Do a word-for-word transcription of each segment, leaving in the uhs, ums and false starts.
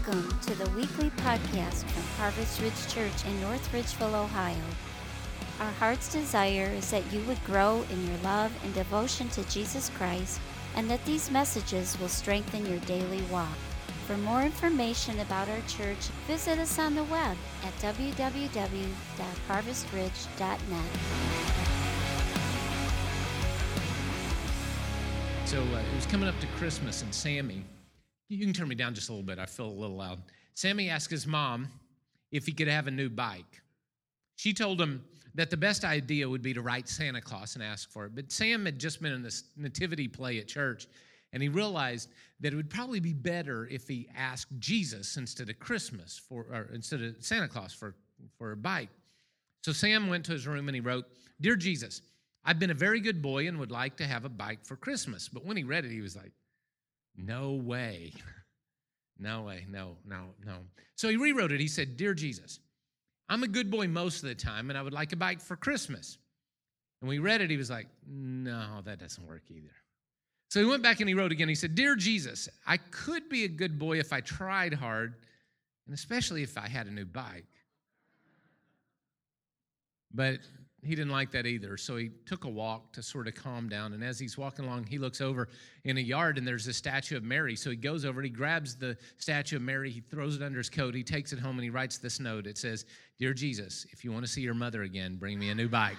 Welcome to the weekly podcast from Harvest Ridge Church in North Ridgeville, Ohio. Our heart's desire is that you would grow in your love and devotion to Jesus Christ, and that these messages will strengthen your daily walk. For more information about our church, visit us on the web at w w w dot harvest ridge dot net. So uh, it was coming up to Christmas, and Sammy, you can turn me down just a little bit, I feel a little loud. Sammy asked his mom if he could have a new bike. She told him that the best idea would be to write Santa Claus and ask for it. But Sam had just been in this nativity play at church, and he realized that it would probably be better if he asked Jesus instead of Christmas, for, or instead of Santa Claus for, for a bike. So Sam went to his room and he wrote, "Dear Jesus, I've been a very good boy and would like to have a bike for Christmas." But when he read it, he was like, no way. No way, no, no, no. So he rewrote it. He said, "Dear Jesus, I'm a good boy most of the time, and I would like a bike for Christmas." And when he read it, he was like, no, that doesn't work either. So he went back and he wrote again. He said, "Dear Jesus, I could be a good boy if I tried hard, and especially if I had a new bike." But he didn't like that either, so he took a walk to sort of calm down, and as he's walking along, he looks over in a yard, and there's a statue of Mary, so he goes over and he grabs the statue of Mary, he throws it under his coat, he takes it home, and he writes this note. It says, "Dear Jesus, if you want to see your mother again, bring me a new bike."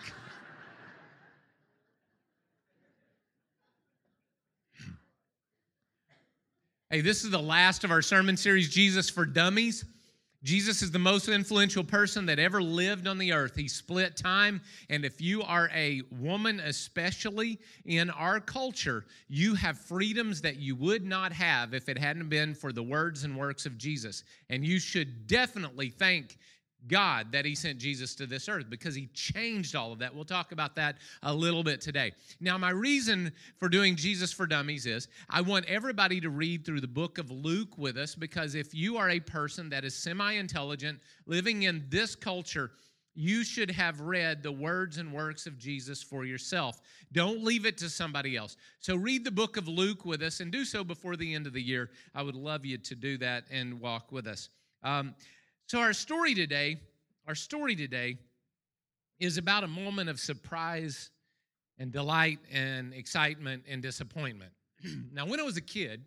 Hey, this is the last of our sermon series, Jesus for Dummies. Jesus is the most influential person that ever lived on the earth. He split time, and if you are a woman, especially in our culture, you have freedoms that you would not have if it hadn't been for the words and works of Jesus. And you should definitely thank God that he sent Jesus to this earth because he changed all of that. We'll talk about that a little bit today. Now, my reason for doing Jesus for Dummies is I want everybody to read through the book of Luke with us, because if you are a person that is semi-intelligent living in this culture, you should have read the words and works of Jesus for yourself. Don't leave it to somebody else. So read the book of Luke with us, and do so before the end of the year. I would love you to do that and walk with us. Um, So our story today, our story today is about a moment of surprise and delight and excitement and disappointment. Now, when I was a kid,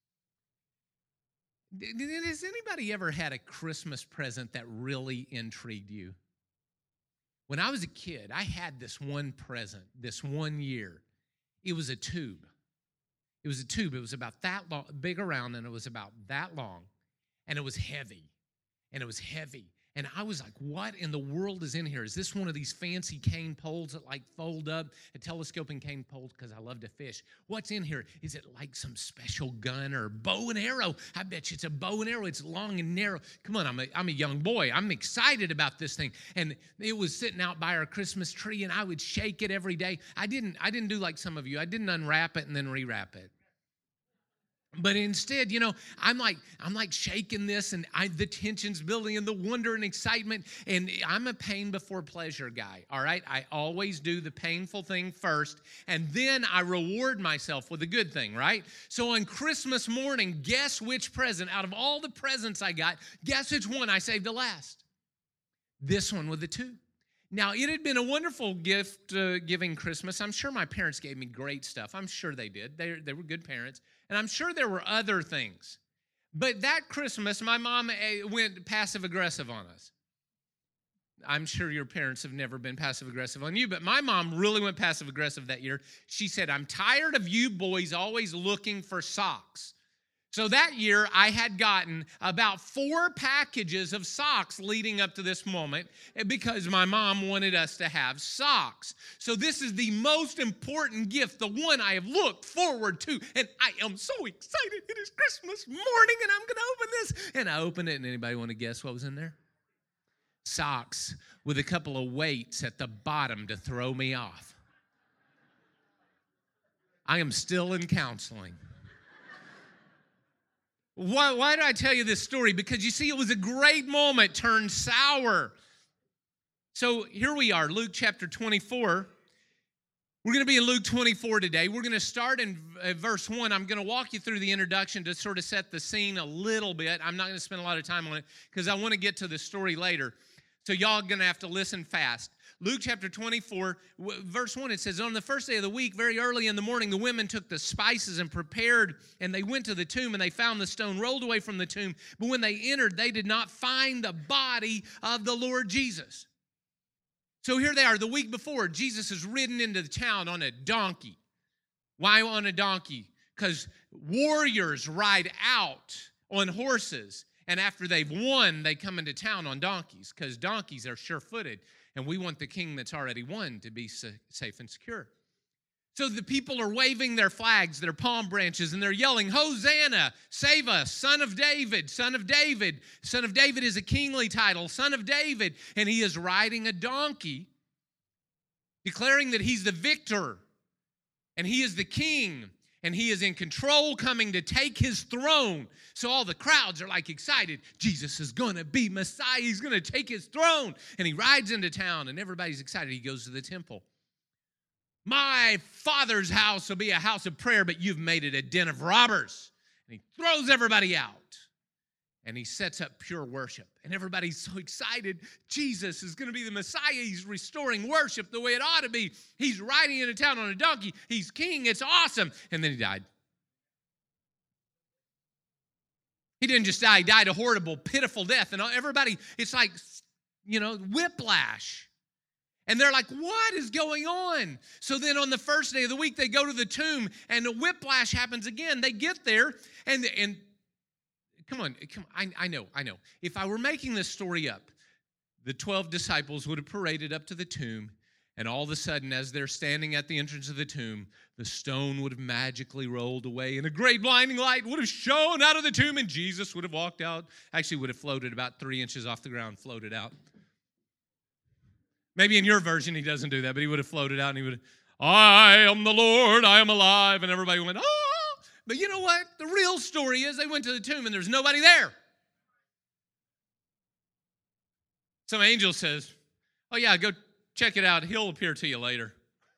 has anybody ever had a Christmas present that really intrigued you? When I was a kid, I had this one present, this one year. It was a tube. It was a tube. It was about that long, big around, and it was about that long, and it was heavy. And it was heavy. And I was like, what in the world is in here? Is this one of these fancy cane poles that like fold up, a telescoping cane poles, because I love to fish? What's in here? Is it like some special gun or bow and arrow? I bet you it's a bow and arrow. It's long and narrow. Come on, I'm a, I'm a young boy. I'm excited about this thing. And it was sitting out by our Christmas tree, and I would shake it every day. I didn't, I didn't do like some of you. I didn't unwrap it and then rewrap it. But instead, you know, I'm like, I'm like shaking this, and I, the tension's building, and the wonder and excitement, and I'm a pain before pleasure guy, all right? I always do the painful thing first, and then I reward myself with a good thing, right? So on Christmas morning, guess which present, out of all the presents I got, guess which one I saved to last? This one with the two. Now, it had been a wonderful gift uh, giving Christmas. I'm sure my parents gave me great stuff. I'm sure they did. They, they were good parents. And I'm sure there were other things. But that Christmas, my mom uh, went passive-aggressive on us. I'm sure your parents have never been passive-aggressive on you, but my mom really went passive-aggressive that year. She said, "I'm tired of you boys always looking for socks." So that year, I had gotten about four packages of socks leading up to this moment because my mom wanted us to have socks. So this is the most important gift, the one I have looked forward to, and I am so excited. It is Christmas morning, and I'm going to open this. And I opened it, and anybody want to guess what was in there? Socks with a couple of weights at the bottom to throw me off. I am still in counseling. Why, why do I tell you this story? Because you see, it was a great moment turned sour. So here we are, Luke chapter twenty-four. We're going to be in Luke twenty-four today. We're going to start in verse one. I'm going to walk you through the introduction to sort of set the scene a little bit. I'm not going to spend a lot of time on it because I want to get to the story later. So y'all are going to have to listen fast. Luke chapter twenty-four, verse one, it says, on the first day of the week, very early in the morning, the women took the spices and prepared, and they went to the tomb, and they found the stone rolled away from the tomb. But when they entered, they did not find the body of the Lord Jesus. So here they are. The week before, Jesus is ridden into the town on a donkey. Why on a donkey? Because warriors ride out on horses, and after they've won, they come into town on donkeys, because donkeys are sure-footed, and we want the king that's already won to be safe and secure. So the people are waving their flags, their palm branches, and they're yelling, Hosanna, save us, son of David, son of David. Son of David is a kingly title, son of David. And he is riding a donkey, declaring that he's the victor, and he is the king, and he is in control, coming to take his throne. So all the crowds are like excited. Jesus is going to be Messiah. He's going to take his throne. And he rides into town, and everybody's excited. He goes to the temple. My Father's house will be a house of prayer, but you've made it a den of robbers. And he throws everybody out, and he sets up pure worship. And everybody's so excited. Jesus is going to be the Messiah. He's restoring worship the way it ought to be. He's riding into town on a donkey. He's king. It's awesome. And then he died. He didn't just die. He died a horrible, pitiful death. And everybody, it's like, you know, whiplash. And they're like, what is going on? So then on the first day of the week, they go to the tomb, and the whiplash happens again. They get there, and, and come on, come on. I, I know, I know. If I were making this story up, the twelve disciples would have paraded up to the tomb, and all of a sudden, as they're standing at the entrance of the tomb, the stone would have magically rolled away, and a great blinding light would have shone out of the tomb, and Jesus would have walked out. Actually, would have floated about three inches off the ground, floated out. Maybe in your version he doesn't do that, but he would have floated out and he would have, I am the Lord, I am alive. And everybody went, oh. But you know what? The real story is they went to the tomb and there's nobody there. Some angel says, oh yeah, go check it out. He'll appear to you later.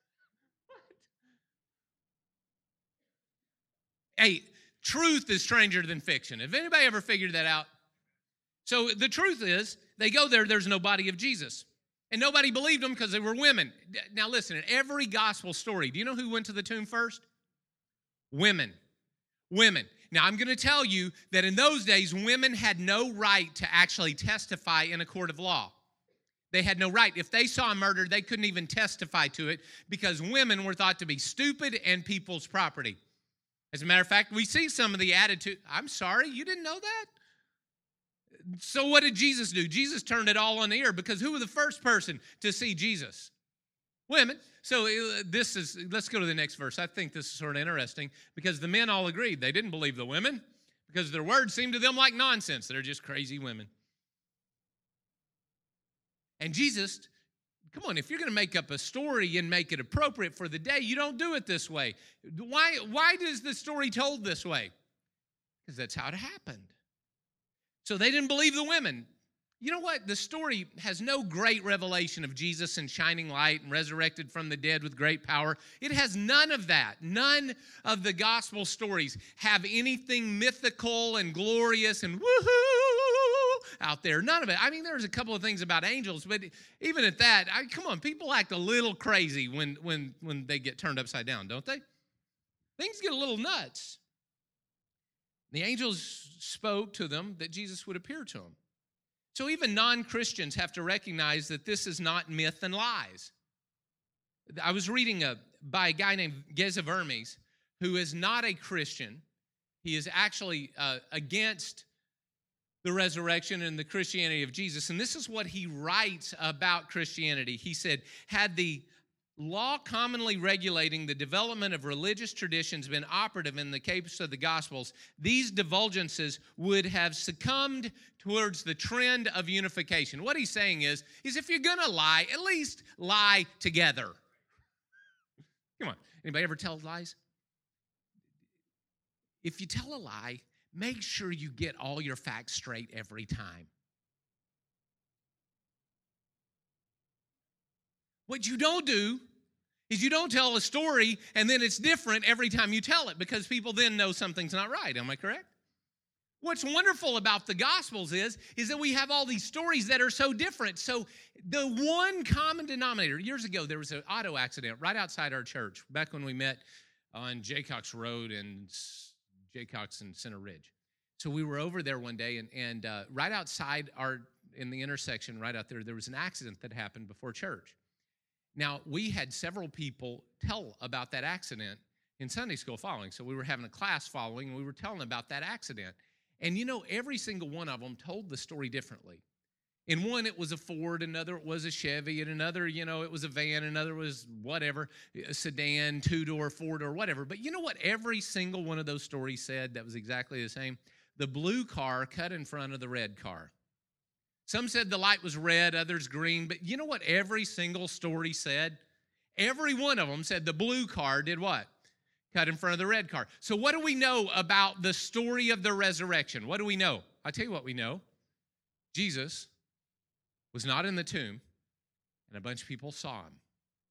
Hey, truth is stranger than fiction. Have anybody ever figured that out? So the truth is, they go there, there's no body of Jesus. And nobody believed them because they were women. Now listen, in every gospel story, do you know who went to the tomb first? Women. Women. Now I'm going to tell you that in those days, women had no right to actually testify in a court of law. They had no right. If they saw a murder, they couldn't even testify to it because women were thought to be stupid and people's property. As a matter of fact, we see some of the attitude. I'm sorry, you didn't know that? So what did Jesus do? Jesus turned it all on the ear because who was the first person to see Jesus? Women. So this is, let's go to the next verse. I think this is sort of interesting because the men all agreed. They didn't believe the women because their words seemed to them like nonsense. They're just crazy women. And Jesus, come on, if you're going to make up a story and make it appropriate for the day, you don't do it this way. Why, why is the story told this way? Because that's how it happened. So they didn't believe the women. You know what? The story has no great revelation of Jesus and shining light and resurrected from the dead with great power. It has none of that. None of the gospel stories have anything mythical and glorious and woohoo out there. None of it. I mean, there's a couple of things about angels, but even at that, I, come on, people act a little crazy when, when, when they get turned upside down, don't they? Things get a little nuts. The angels spoke to them that Jesus would appear to them. So even non-Christians have to recognize that this is not myth and lies. I was reading a, by a guy named Geza Vermes, who is not a Christian. He is actually uh, against the resurrection and the Christianity of Jesus. And this is what he writes about Christianity. He said, had the law commonly regulating the development of religious traditions been operative in the case of the Gospels, these divulgences would have succumbed towards the trend of unification. What he's saying is, is if you're going to lie, at least lie together. Come on, anybody ever tell lies? If you tell a lie, make sure you get all your facts straight every time. What you don't do is you don't tell a story and then it's different every time you tell it because people then know something's not right. Am I correct? What's wonderful about the Gospels is, is that we have all these stories that are so different. So the one common denominator, years ago, there was an auto accident right outside our church, back when we met on Jaycox Road and Jaycox and Center Ridge. So we were over there one day, and, and uh, right outside our, in the intersection right out there, there was an accident that happened before church. Now, we had several people tell about that accident in Sunday school following. So we were having a class following, and we were telling about that accident. And you know, every single one of them told the story differently. In one, it was a Ford, another it was a Chevy, and another, you know, it was a van, another was whatever, a sedan, two-door, four-door, whatever. But you know what every single one of those stories said that was exactly the same? The blue car cut in front of the red car. Some said the light was red, others green. But you know what every single story said? Every one of them said the blue car did what? Cut in front of the red car. So what do we know about the story of the resurrection? What do we know? I'll tell you what we know. Jesus was not in the tomb, and a bunch of people saw him.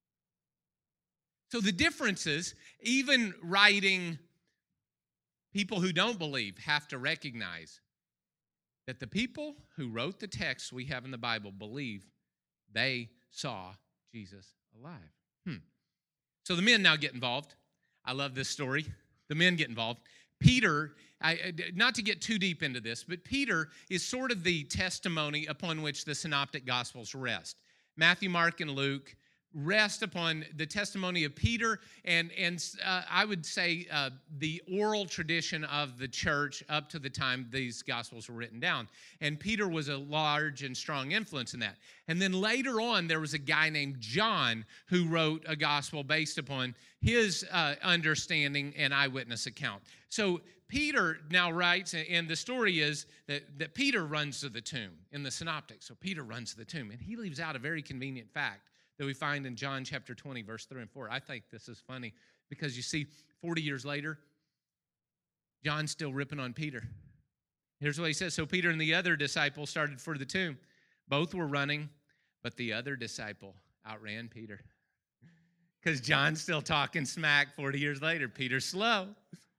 So the differences, even writing people who don't believe have to recognize that the people who wrote the texts we have in the Bible believe they saw Jesus alive. Hmm. So the men now get involved. I love this story. The men get involved. Peter, I, not to get too deep into this, but Peter is sort of the testimony upon which the synoptic gospels rest. Matthew, Mark, and Luke rest upon the testimony of Peter and, and uh, I would say uh, the oral tradition of the church up to the time these gospels were written down. And Peter was a large and strong influence in that. And then later on, there was a guy named John who wrote a gospel based upon his uh, understanding and eyewitness account. So Peter now writes, and the story is that, that Peter runs to the tomb in the synoptics. So Peter runs to the tomb, and he leaves out a very convenient fact that we find in John chapter twenty, verse three and four. I think this is funny because you see, forty years later, John's still ripping on Peter. Here's what he says. So Peter and the other disciple started for the tomb. Both were running, but the other disciple outran Peter. Because John's still talking smack forty years later. Peter's slow.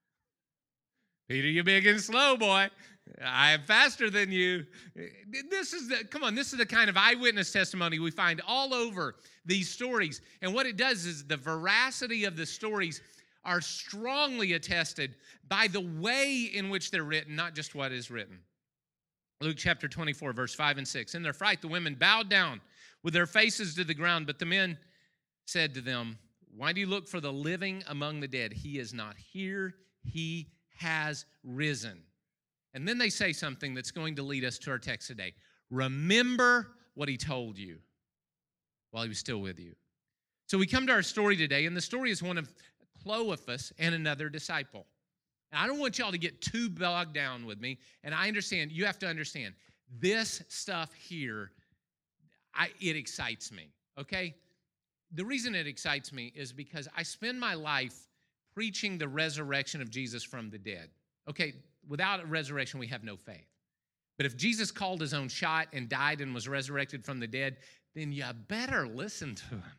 Peter, you big and slow, boy. I am faster than you. This is the, come on, this is the kind of eyewitness testimony we find all over these stories. And what it does is the veracity of the stories are strongly attested by the way in which they're written, not just what is written. Luke chapter twenty-four, verse five and six. In their fright, the women bowed down with their faces to the ground, but the men said to them, why do you look for the living among the dead? He is not here. He has risen. And then they say something that's going to lead us to our text today. Remember what he told you while he was still with you. So we come to our story today, and the story is one of Clopas and another disciple. And I don't want y'all to get too bogged down with me, and I understand, you have to understand, this stuff here, I, it excites me, okay? The reason it excites me is because I spend my life preaching the resurrection of Jesus from the dead. Okay, without a resurrection, we have no faith. But if Jesus called his own shot and died and was resurrected from the dead, then you better listen to him.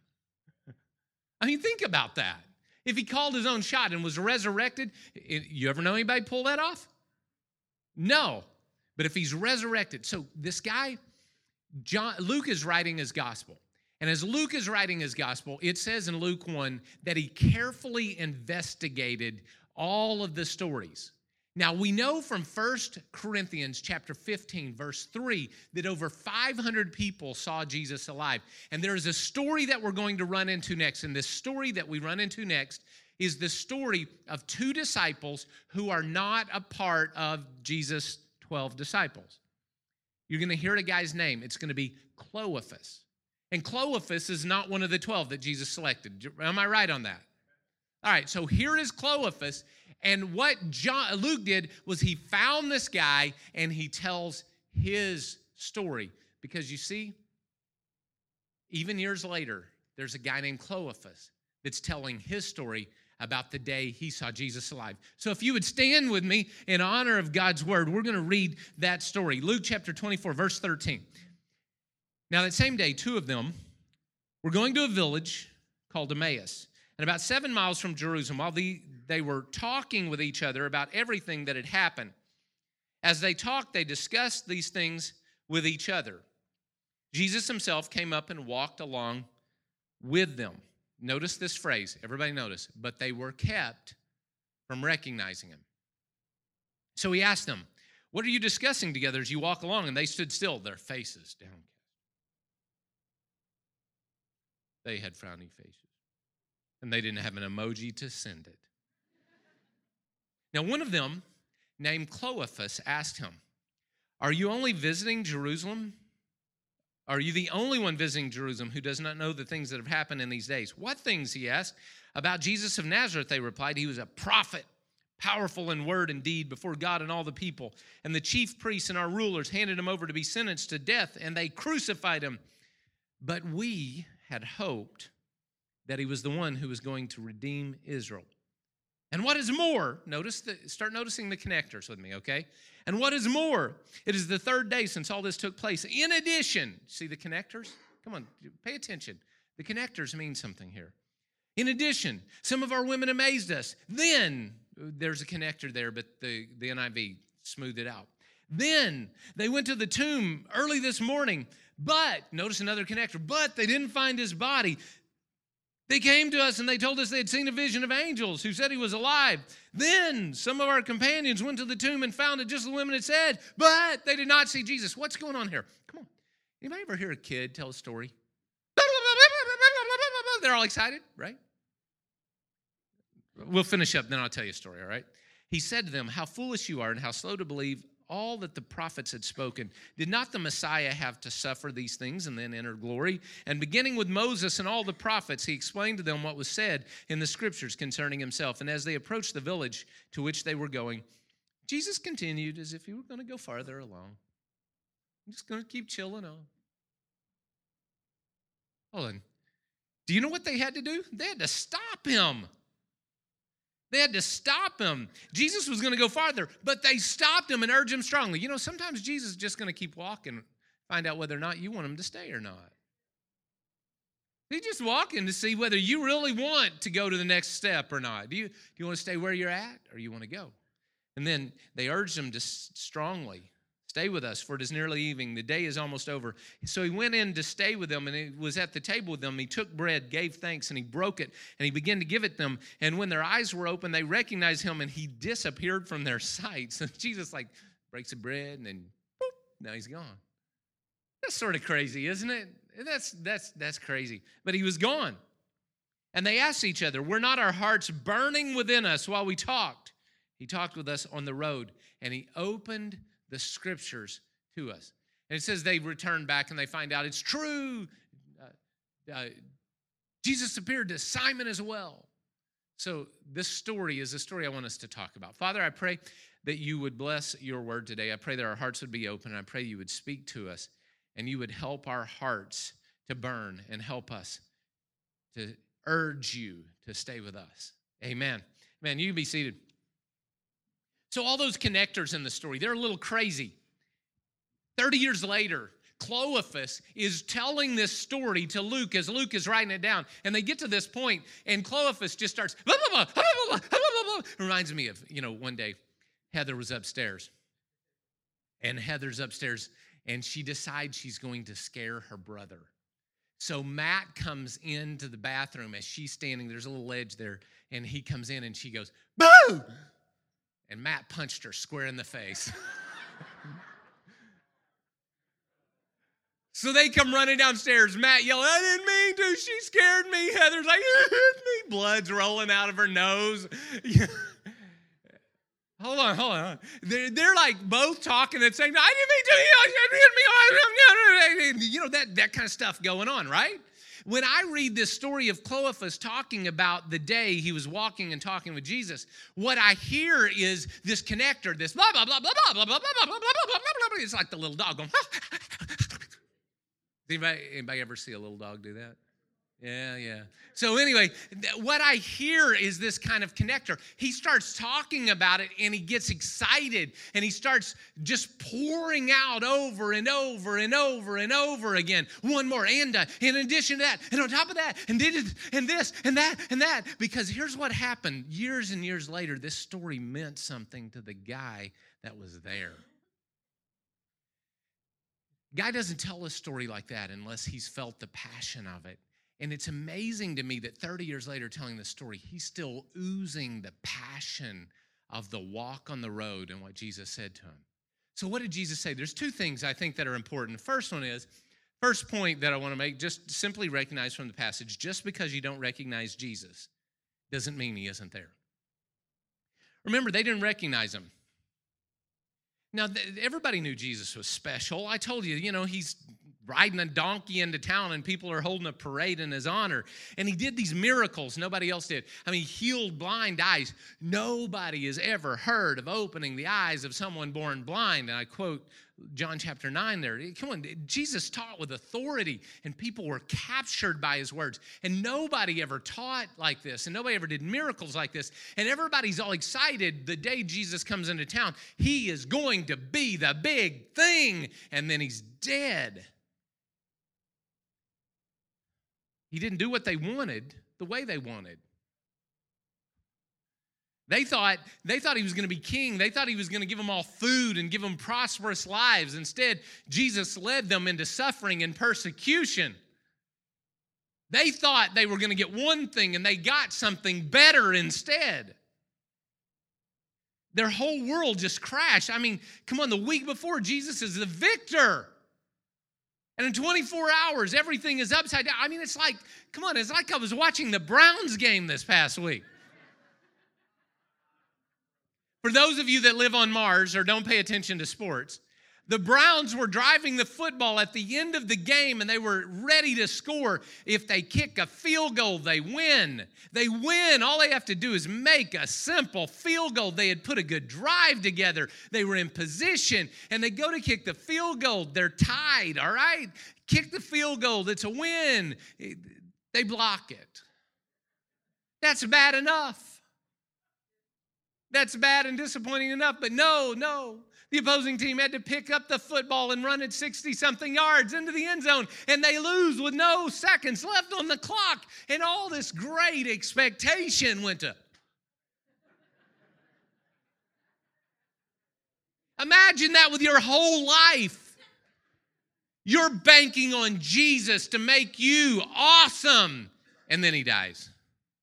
I mean, think about that. If he called his own shot and was resurrected, you ever know anybody pull that off? No. But if he's resurrected, so this guy, John, Luke is writing his gospel. And as Luke is writing his gospel, it says in Luke one that he carefully investigated all of the stories. Now, we know from First Corinthians chapter fifteen, verse three, that over five hundred people saw Jesus alive. And there is a story that we're going to run into next. And this story that we run into next is the story of two disciples who are not a part of Jesus' twelve disciples. You're going to hear a guy's name. It's going to be Clopas. And Clopas is not one of the twelve that Jesus selected. Am I right on that? All right, so here is Clopas. And what John, Luke did was he found this guy and he tells his story. Because you see, even years later, there's a guy named Clopas that's telling his story about the day he saw Jesus alive. So if you would stand with me in honor of God's word, we're going to read that story. Luke chapter twenty-four, verse thirteen. Now that same day, two of them were going to a village called Emmaus, and about seven miles from Jerusalem, while the, they were talking with each other about everything that had happened. As they talked, they discussed these things with each other. Jesus himself came up and walked along with them. Notice this phrase. Everybody notice. But they were kept from recognizing him. So he asked them, "What are you discussing together as you walk along?" And they stood still, their faces downcast. They had frowny faces. And they didn't have an emoji to send it. Now, one of them, named Clopas, asked him, "Are you only visiting Jerusalem? Are you the only one visiting Jerusalem who does not know the things that have happened in these days?" "What things?" he asked. "About Jesus of Nazareth," they replied. "He was a prophet, powerful in word and deed before God and all the people. And the chief priests and our rulers handed him over to be sentenced to death, and they crucified him. But we had hoped that he was the one who was going to redeem Israel. And what is more," notice the, start noticing the connectors with me, okay? "And what is more, it is the third day since all this took place. In addition," see the connectors? Come on, pay attention. The connectors mean something here. "In addition, some of our women amazed us. Then," there's a connector there, but the, the N I V smoothed it out. "Then they went to the tomb early this morning, but," notice another connector, "but they didn't find his body. They came to us and they told us they had seen a vision of angels who said he was alive. Then some of our companions went to the tomb and found it just as the women had said, but they did not see Jesus." What's going on here? Come on. Anybody ever hear a kid tell a story? They're all excited, right? We'll finish up, then I'll tell you a story, all right? "He said to them, 'How foolish you are and how slow to believe all that the prophets had spoken. Did not the Messiah have to suffer these things and then enter glory?' And beginning with Moses and all the prophets, he explained to them what was said in the scriptures concerning himself. And as they approached the village to which they were going, Jesus continued as if he were going to go farther along. I'm just going to keep chilling on. Hold on. Do you know what they had to do? They had to stop him. They had to stop him. Jesus was going to go farther, but they stopped him and urged him strongly. You know, sometimes Jesus is just going to keep walking, find out whether or not you want him to stay or not. He's just walking to see whether you really want to go to the next step or not. Do you, do you want to stay where you're at or you want to go? And then they urged him to strongly, "Stay with us, for it is nearly evening. The day is almost over." So he went in to stay with them, and he was at the table with them. He took bread, gave thanks, and he broke it, and he began to give it them. And when their eyes were open, they recognized him, and he disappeared from their sight. So Jesus, like, breaks the bread, and then, boop, now he's gone. That's sort of crazy, isn't it? That's, that's, that's crazy. But he was gone. And they asked each other, "Were not our hearts burning within us while we talked?" He talked with us on the road, and he opened the scriptures to us. And it says they return back and they find out it's true. Uh, uh, Jesus appeared to Simon as well. So this story is a story I want us to talk about. Father, I pray that you would bless your word today. I pray that our hearts would be open. I pray you would speak to us and you would help our hearts to burn and help us to urge you to stay with us. Amen. Man, you can be seated. So all those connectors in the story, they're a little crazy. thirty years later, Clopas is telling this story to Luke as Luke is writing it down. And they get to this point, and Clopas just starts, blah, blah, blah, blah, blah, blah, blah. Reminds me of, you know, one day Heather was upstairs. And Heather's upstairs, and she decides she's going to scare her brother. So Matt comes into the bathroom as she's standing. There's a little ledge there. And he comes in, and she goes, "Boo!" And Matt punched her square in the face. So they come running downstairs. Matt yelled, "I didn't mean to. She scared me." Heather's like, "It hit me." Blood's rolling out of her nose. Hold on, hold on. They're, they're like both talking and saying, "I didn't mean to." You know, that, that kind of stuff going on, right? When I read this story of Clopas talking about the day he was walking and talking with Jesus, what I hear is this connector, this blah, blah, blah, blah, blah, blah, blah, blah, blah, blah, blah, blah. It's like the little dog going, anybody, anybody ever see a little dog do that? Yeah, yeah. So anyway, th- what I hear is this kind of connector. He starts talking about it and he gets excited and he starts just pouring out over and over and over and over again. One more, and uh, in addition to that, and on top of that, and this, and this, and that, and that. Because here's what happened. Years and years later, this story meant something to the guy that was there. Guy doesn't tell a story like that unless he's felt the passion of it. And it's amazing to me that thirty years later, telling this story, he's still oozing the passion of the walk on the road and what Jesus said to him. So what did Jesus say? There's two things I think that are important. The first one is, first point that I want to make, just simply recognize from the passage, just because you don't recognize Jesus doesn't mean he isn't there. Remember, they didn't recognize him. Now, everybody knew Jesus was special. I told you, you know, he's riding a donkey into town and people are holding a parade in his honor. And he did these miracles nobody else did. I mean, he healed blind eyes. Nobody has ever heard of opening the eyes of someone born blind. And I quote John chapter nine there. Come on, Jesus taught with authority and people were captured by his words. And nobody ever taught like this and nobody ever did miracles like this. And everybody's all excited the day Jesus comes into town. He is going to be the big thing. And then he's dead. He didn't do what they wanted the way they wanted. They thought, they thought he was going to be king. They thought he was going to give them all food and give them prosperous lives. Instead, Jesus led them into suffering and persecution. They thought they were going to get one thing and they got something better instead. Their whole world just crashed. I mean, come on, the week before, Jesus is the victor. And in twenty-four hours, everything is upside down. I mean, it's like, come on, it's like I was watching the Browns game this past week. For those of you that live on Mars or don't pay attention to sports, the Browns were driving the football at the end of the game and they were ready to score. If they kick a field goal, they win. They win. All they have to do is make a simple field goal. They had put a good drive together. They were in position and they go to kick the field goal. They're tied, all right? Kick the field goal. It's a win. They block it. That's bad enough. That's bad and disappointing enough, but no, no. The opposing team had to pick up the football and run it sixty-something yards into the end zone, and they lose with no seconds left on the clock, and all this great expectation went up. Imagine that with your whole life. You're banking on Jesus to make you awesome, and then he dies.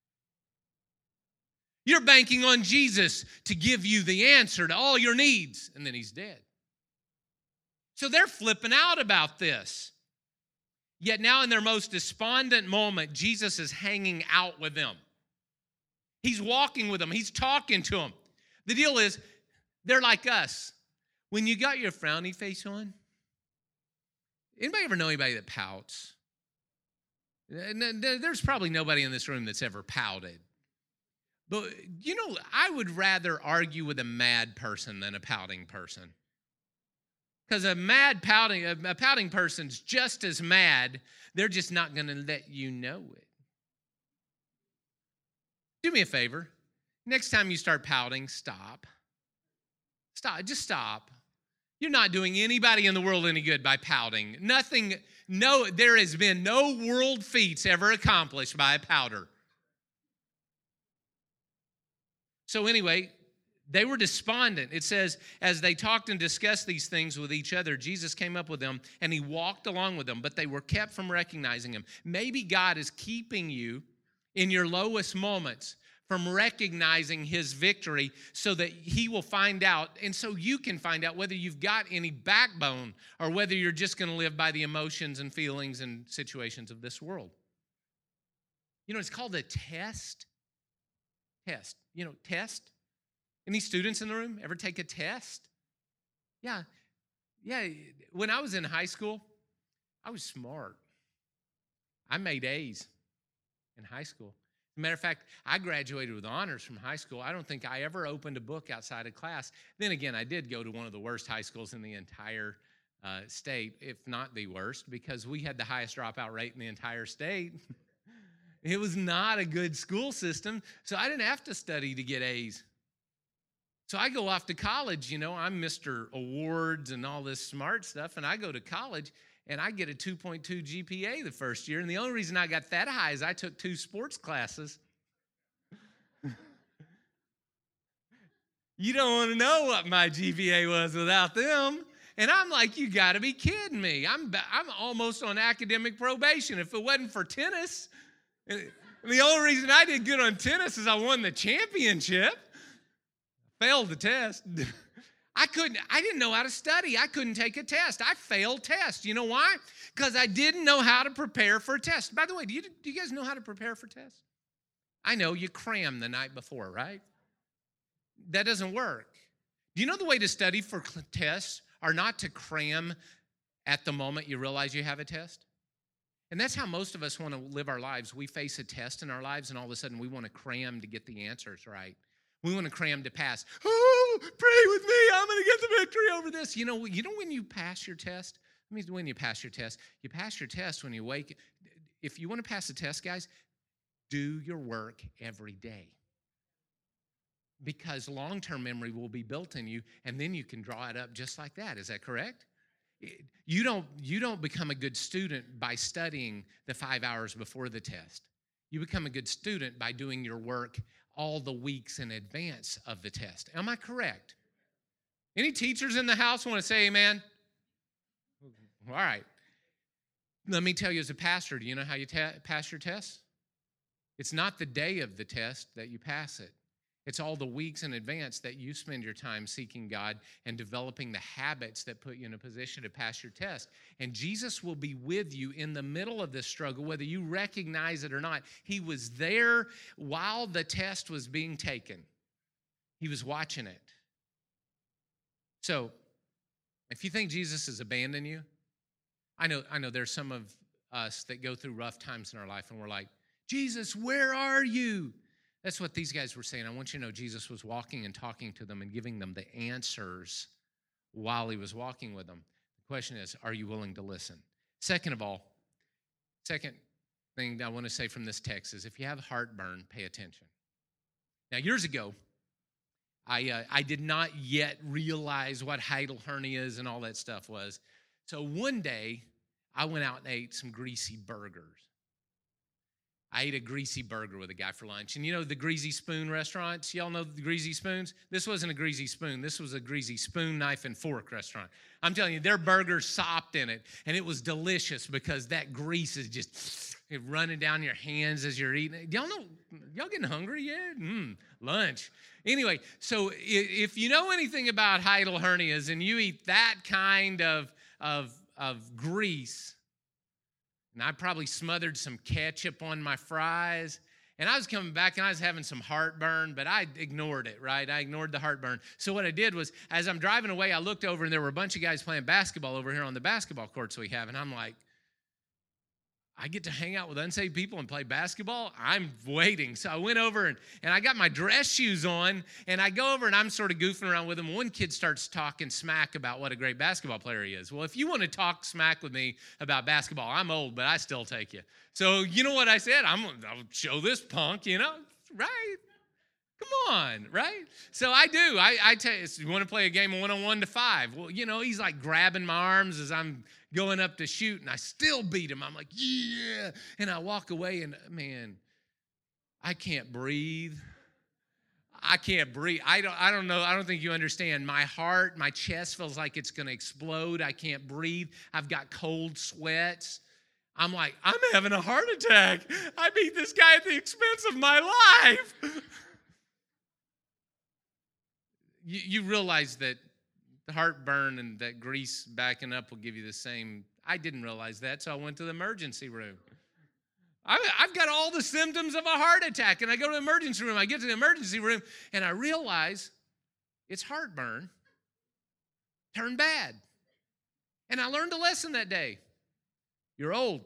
You're banking on Jesus to give you the answer to all your needs, and then he's dead. So they're flipping out about this. Yet now in their most despondent moment, Jesus is hanging out with them. He's walking with them. He's talking to them. The deal is, they're like us. When you got your frowny face on, anybody ever know anybody that pouts? There's probably nobody in this room that's ever pouted. But, you know, I would rather argue with a mad person than a pouting person. Because a mad pouting, a pouting person's just as mad. They're just not going to let you know it. Do me a favor. Next time you start pouting, stop. Stop. Just stop. You're not doing anybody in the world any good by pouting. Nothing, no, there has been no world feats ever accomplished by a pouter. So anyway, they were despondent. It says, as they talked and discussed these things with each other, Jesus came up with them and he walked along with them, but they were kept from recognizing him. Maybe God is keeping you in your lowest moments from recognizing his victory so that he will find out, and so you can find out whether you've got any backbone or whether you're just going to live by the emotions and feelings and situations of this world. You know, it's called a test. Test. You know, test. Any students in the room ever take a test? Yeah. Yeah. When I was in high school, I was smart. I made A's in high school. As a matter of fact, I graduated with honors from high school. I don't think I ever opened a book outside of class. Then again, I did go to one of the worst high schools in the entire uh, state, if not the worst, because we had the highest dropout rate in the entire state. It was not a good school system, so I didn't have to study to get A's. So I go off to college, you know, I'm Mister Awards and all this smart stuff, and I go to college, and I get a two point two G P A the first year, and the only reason I got that high is I took two sports classes. You don't want to know what my G P A was without them. And I'm like, you got to be kidding me. I'm, I'm almost on academic probation. If it wasn't for tennis, and the only reason I did good on tennis is I won the championship. Failed the test. I couldn't, I didn't know how to study. I couldn't take a test. I failed tests. You know why? Because I didn't know how to prepare for a test. By the way, do you, do you guys know how to prepare for tests? I know you cram the night before, right? That doesn't work. Do you know the way to study for tests are not to cram at the moment you realize you have a test? And that's how most of us want to live our lives. We face a test in our lives, and all of a sudden we want to cram to get the answers right. We want to cram to pass. Oh, pray with me. I'm going to get the victory over this. You know, you know when you pass your test? I mean, when you pass your test, you pass your test when you wake. If you want to pass the test, guys, do your work every day. Because long-term memory will be built in you, and then you can draw it up just like that. Is that correct? You don't, you don't become a good student by studying the five hours before the test. You become a good student by doing your work all the weeks in advance of the test. Am I correct? Any teachers in the house want to say amen? All right. Let me tell you as a pastor, do you know how you ta- pass your test? It's not the day of the test that you pass it. It's all the weeks in advance that you spend your time seeking God and developing the habits that put you in a position to pass your test. And Jesus will be with you in the middle of this struggle, whether you recognize it or not. He was there while the test was being taken. He was watching it. So, if you think Jesus has abandoned you, I know, I know there's some of us that go through rough times in our life and we're like, Jesus, where are you? That's what these guys were saying. I want you to know Jesus was walking and talking to them and giving them the answers while he was walking with them. The question is, are you willing to listen? Second of all, second thing that I want to say from this text is if you have heartburn, pay attention. Now, years ago, I uh, I did not yet realize what hiatal hernias and all that stuff was. So one day, I went out and ate some greasy burgers. I ate a greasy burger with a guy for lunch. And you know the Greasy Spoon restaurants? Y'all know the Greasy Spoons? This wasn't a Greasy Spoon. This was a Greasy Spoon, Knife, and Fork restaurant. I'm telling you, their burgers sopped in it. And it was delicious because that grease is just running down your hands as you're eating it. Y'all know, y'all getting hungry yet? Mmm, lunch. Anyway, so if you know anything about hiatal hernias and you eat that kind of, of, of grease, and I probably smothered some ketchup on my fries. And I was coming back and I was having some heartburn, but I ignored it, right? I ignored the heartburn. So what I did was, as I'm driving away, I looked over and there were a bunch of guys playing basketball over here on the basketball courts we have. And I'm like, I get to hang out with unsaved people and play basketball? I'm waiting. So I went over and, and I got my dress shoes on, and I go over and I'm sort of goofing around with them. One kid starts talking smack about what a great basketball player he is. Well, if you want to talk smack with me about basketball, I'm old, but I still take you. So you know what I said? I'm, I'll show this punk, you know, right? Come on, right? So I do. I, I tell you, you want to play a game of one-on-one to five? Well, you know, he's like grabbing my arms as I'm going up to shoot, and I still beat him. I'm like, yeah. And I walk away, and man, I can't breathe. I can't breathe. I don't, I don't know. I don't think you understand. My heart, my chest feels like it's going to explode. I can't breathe. I've got cold sweats. I'm like, I'm having a heart attack. I beat this guy at the expense of my life. You, you realize that the heartburn and that grease backing up will give you the same. I didn't realize that, so I went to the emergency room. I, I've got all the symptoms of a heart attack, and I go to the emergency room. I get to the emergency room, and I realize it's heartburn turned bad. And I learned a lesson that day. You're old.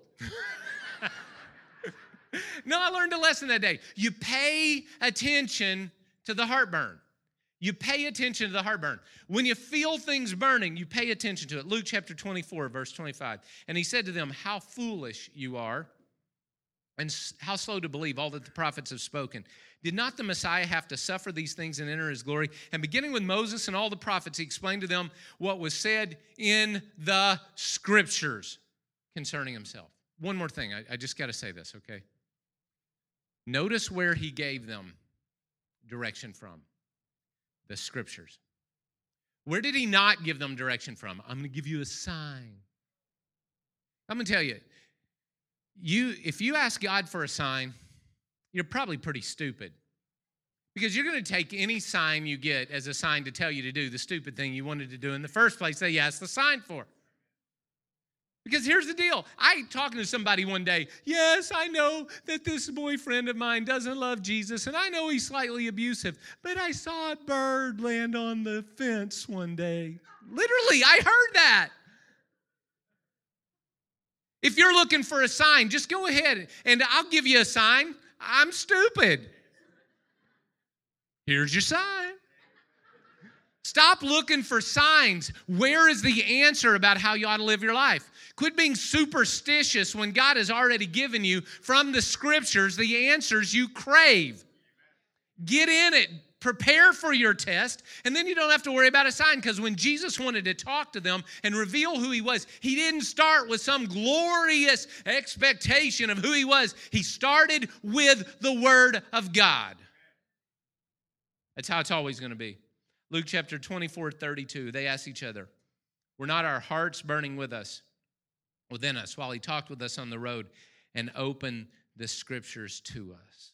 No, I learned a lesson that day. You pay attention to the heartburn. You pay attention to the heartburn. When you feel things burning, you pay attention to it. Luke chapter twenty-four, verse twenty-five. And he said to them, how foolish you are. And how slow to believe all that the prophets have spoken. Did not the Messiah have to suffer these things and enter his glory? And beginning with Moses and all the prophets, he explained to them what was said in the scriptures concerning himself. One more thing. I, I just got to say this, okay? Notice where he gave them direction from. The scriptures. Where did he not give them direction from? I'm going to give you a sign. I'm going to tell you, you if you ask God for a sign, you're probably pretty stupid. Because you're going to take any sign you get as a sign to tell you to do the stupid thing you wanted to do in the first place that you asked the sign for. Because here's the deal. I talking to somebody one day, yes, I know that this boyfriend of mine doesn't love Jesus, and I know he's slightly abusive, but I saw a bird land on the fence one day. Literally, I heard that. If you're looking for a sign, just go ahead and I'll give you a sign. I'm stupid. Here's your sign. Stop looking for signs. Where is the answer about how you ought to live your life? Quit being superstitious when God has already given you from the scriptures the answers you crave. Get in it. Prepare for your test, and then you don't have to worry about a sign, because when Jesus wanted to talk to them and reveal who he was, he didn't start with some glorious expectation of who he was. He started with the Word of God. That's how it's always going to be. Luke chapter twenty-four, thirty-two, they asked each other, were not our hearts burning with us, within us, while he talked with us on the road and opened the scriptures to us?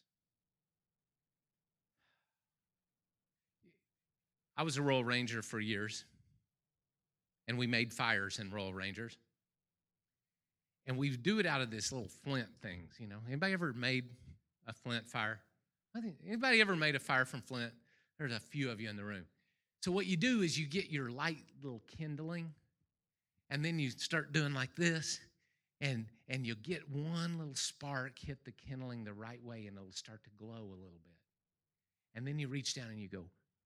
I was a Royal Ranger for years, and we made fires in Royal Rangers. And we do it out of this little flint things, you know. Anybody ever made a flint fire? I think, anybody ever made a fire from flint? There's a few of you in the room. So what you do is you get your light little kindling, and then you start doing like this, and, and you'll get one little spark hit the kindling the right way, and it'll start to glow a little bit. And then you reach down and you go,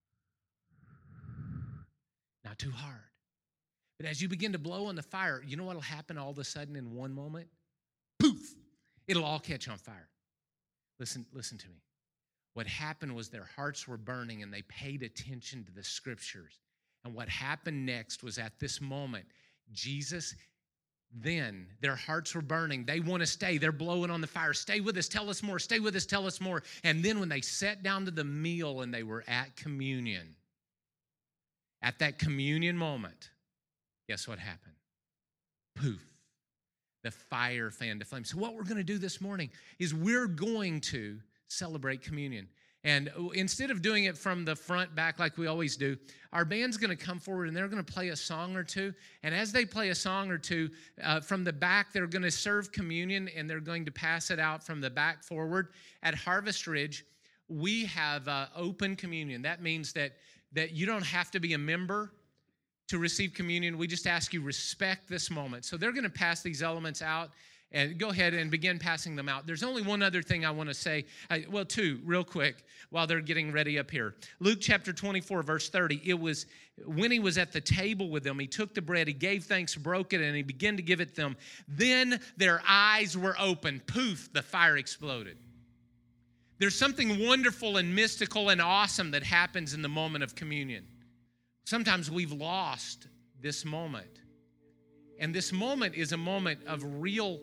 not too hard. But as you begin to blow on the fire, you know what will happen all of a sudden in one moment? Poof! It'll all catch on fire. Listen, listen to me. What happened was their hearts were burning and they paid attention to the scriptures. And what happened next was at this moment, Jesus, then their hearts were burning. They want to stay. They're blowing on the fire. Stay with us. Tell us more. Stay with us. Tell us more. And then when they sat down to the meal and they were at communion, at that communion moment, guess what happened? Poof. The fire fanned to flame. So what we're going to do this morning is we're going to celebrate communion. And instead of doing it from the front back like we always do, our band's going to come forward and they're going to play a song or two. And as they play a song or two, uh, from the back, they're going to serve communion and they're going to pass it out from the back forward. At Harvest Ridge, we have uh, open communion. That means that that you don't have to be a member to receive communion. We just ask you respect this moment. So they're going to pass these elements out, and go ahead and begin passing them out. There's only one other thing I want to say. I, well, two, real quick, while they're getting ready up here. Luke chapter twenty-four, verse thirty. It was when he was at the table with them, he took the bread, he gave thanks, broke it, and he began to give it them. Then their eyes were opened. Poof, the fire exploded. There's something wonderful and mystical and awesome that happens in the moment of communion. Sometimes we've lost this moment. And this moment is a moment of real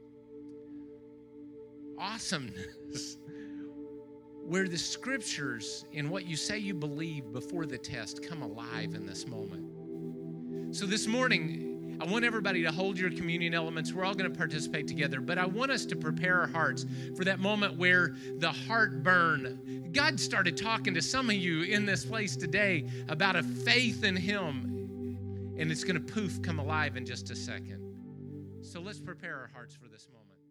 awesomeness, where the scriptures and what you say you believe before the test come alive in this moment. So this morning, I want everybody to hold your communion elements. We're all going to participate together, but I want us to prepare our hearts for that moment where the heartburn. God started talking to some of you in this place today about a faith in Him, and it's going to poof come alive in just a second. So let's prepare our hearts for this moment.